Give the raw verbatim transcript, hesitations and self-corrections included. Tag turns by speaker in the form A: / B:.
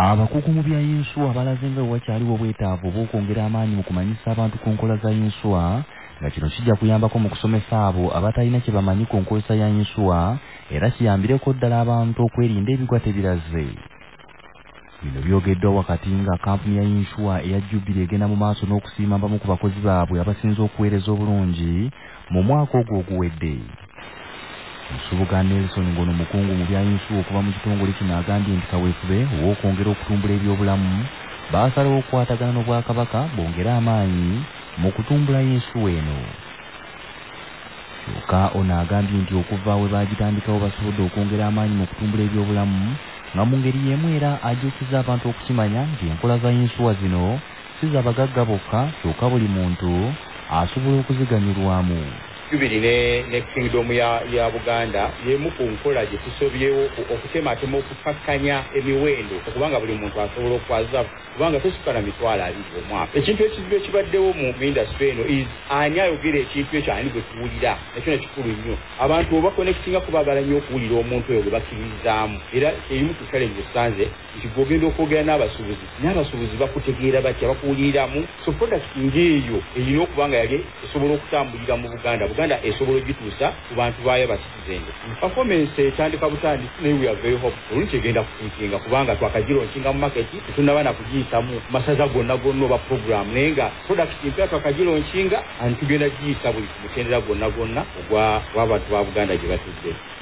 A: Abakugu mu bya yinsuwa balaze nga wakyaliwo obwetaavu obw'okwongera amaanyi mu kumanyisa abantu ku nkola za yinsuwa nga kino kijja kuyambako mu kusomesa abo abatalina kye bamanyi ku nkozesa ya yinsuwa era kiyambireko ddala abantu okwerinda ebigwa tebiraze. Bino byogeddwa wakati nga kampuni ya yinsuwa eya Jubilee egenda mu maaso n'okusiima abamu ku bakozi baabwe abasinze okuweereza obulungi mu mwaka ogwo oguwedde. Nsubuga Nelson Ngono mukungu mu bya yinsuwa okuva mu kitongole kino agambye nti kaweefube ow'okwongera okutumbula ebyobulamu baasalawo okukwatagana n'Obwakabaka bongere amaanyi mu kutumbula yinsuwa eno. Kyokka ono agambye nti okuva we baagitandikawo basobodde okwongera amaanyi mu kutumbula ebyobulamu nga mu ngeri y'emu era ajjukiza abantu okukimanya nti enkola za yinsuwa zino si z'abagagga bokka kyokka buli muntu asobola okuziganyulwamu.
B: Jubilee ne Kingdom ya ya Buganda yemu ku nkola gye tusobyewo okutematema okukakkanya emiwendo okubanga buli muntu asobola okwaza kubanga tusukana mitwalo abiri omwaka. Ekintu ekizibu ekibaddewo mu industry eno is ani ayogera ekintu ekyo ani gwe tuwulira ekyo nekikulu nnyo. Abantu oba connectinga kubagala nnyo okuwulira omuntu oyo gwe bakkirizaamu era erimu ku challenge esanze nti gwogenda okwogera n'abasuubuzi n'abasuubuzi bakutegeera batya bakuwuliramu so product ng'eyo erina okuba nga yali esobola okutambulira mu Buganda Uganda esobola ogituusa ku bantu baayo ba citizen. Performance etandika butandi naye we are very hopeful nti egenda kusinkinga kubanga twakagironkinga mu market tetunnaba na kugiyitamu masaza gonna gonna oba program naye nga product empya twakagironkinga anti tugenda giyisa buli ku mutendera gwonna gwonna ogwa w'abantu ba Buganda gye batudde.